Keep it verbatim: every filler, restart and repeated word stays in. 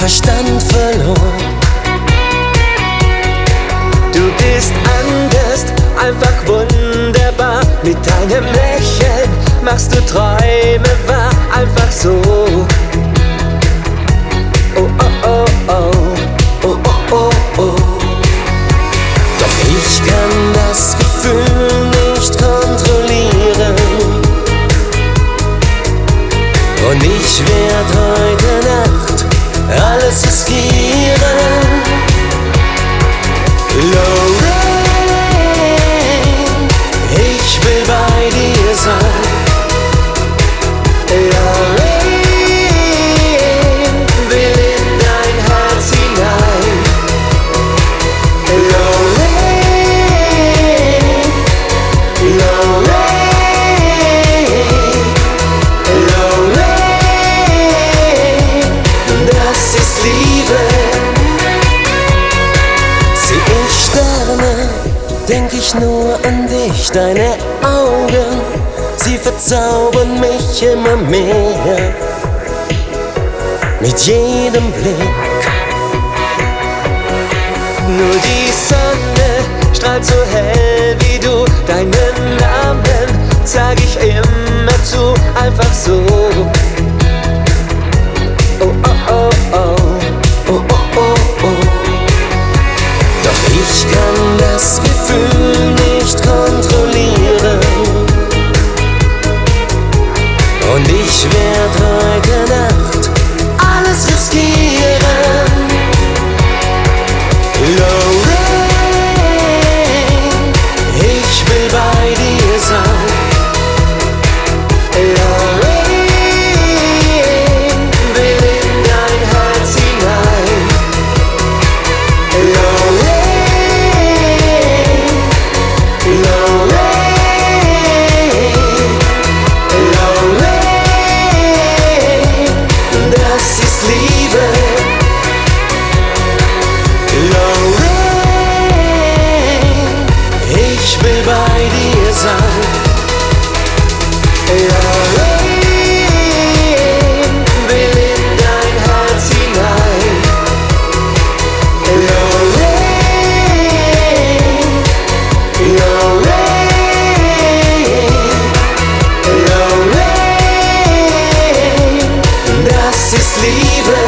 Verstand verloren. Du bist anders, einfach wunderbar. Mit deinem Lächeln machst du Träume wahr, einfach so. Oh, oh, oh, oh, oh, oh, oh, oh. Doch ich kann das Gefühl nicht kontrollieren. Und ich werd heute Nacht alles riskieren. Lorraine, ich will bei dir sein. Lorraine, will in dein Herz hinein. Lorraine, Lorraine, Lorraine, das ist Liebe. Seh ich Sterne, denk ich nur an dich. Deine Augen, sie verzaubern mich immer mehr. Mit jedem Blick. Nur die Sonne strahlt so hell wie du. Deinen Namen sag ich immer zu, einfach so. Oh, oh, oh, oh, oh, oh, oh, oh. Doch ich kann das Gefühl nicht kontrollieren. Und ich werd heute Nacht alles riskieren. Lorraine, ich will bei dir sein. Lorraine, will in dein Herz hinein. Lorraine, Lorraine, Lorraine, das ist Liebe. Lorraine, ich will bei dir sein. Lorraine, will in dein Herz hinein. Lorraine, Lorraine, Lorraine, das ist Liebe.